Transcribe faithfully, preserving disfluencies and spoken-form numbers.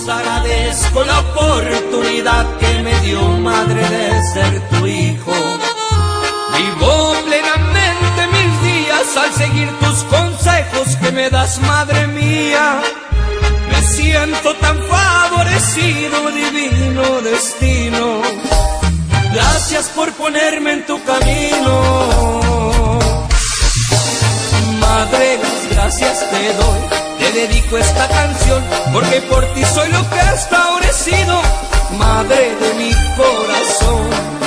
Agradezco la oportunidad que me dio, madre, de ser tu hijo. Vivo plenamente mis días al seguir tus consejos que me das, madre mía. Me siento tan favorecido, divino destino. Gracias por ponerme en tu camino. Madre, las gracias te doy. Te dedico esta canción porque por ti soy lo que hasta ahora he sido, madre de mi corazón.